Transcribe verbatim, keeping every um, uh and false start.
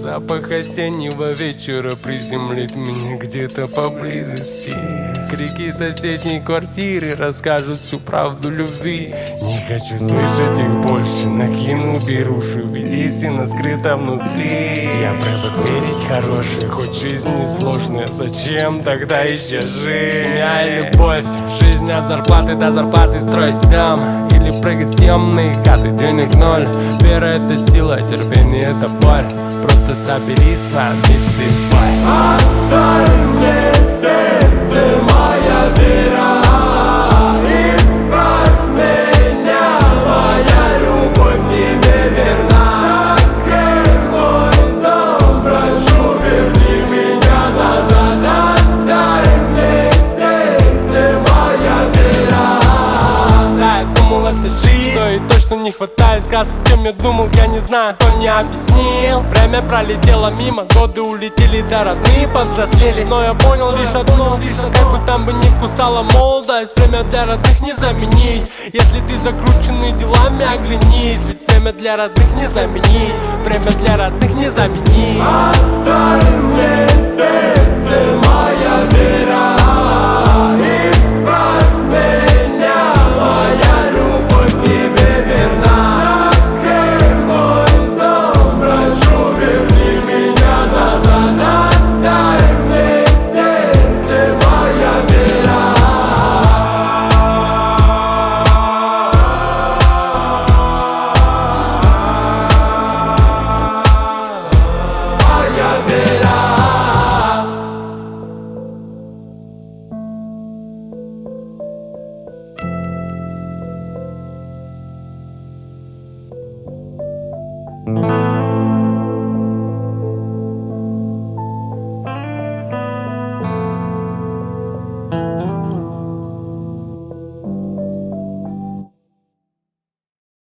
Запах осеннего вечера приземлит меня где-то поблизости. Крики соседней квартиры расскажут всю правду любви. Не хочу слышать их больше, накину беруши, ведь истина скрыта внутри. Я привык верить в хорошее, хоть жизнь не сложная, зачем тогда еще жить? Семья и любовь, жизнь от зарплаты до зарплаты, строить дом или прыгать съемные каты. Денег ноль, вера это сила, терпение это боль. Просто собери свои амбиции в бой. Отдай мне сердце, моя вера, исправь меня, моя любовь тебе верна. Закрой мой дом, прошу, верни меня назад. Отдай мне сердце, моя вера. Да, я думал, это жизнь, что и точно не хватает сказок. Чем я думал, я не знаю, кто мне объяснил. Время пролетело мимо, годы улетели, да родные повзрослели. Но я понял лишь одно, как бы там бы ни кусала молодость, время для родных не заменить. Если ты закрученный делами, оглянись, ведь время для родных не заменить. Время для родных не заменить.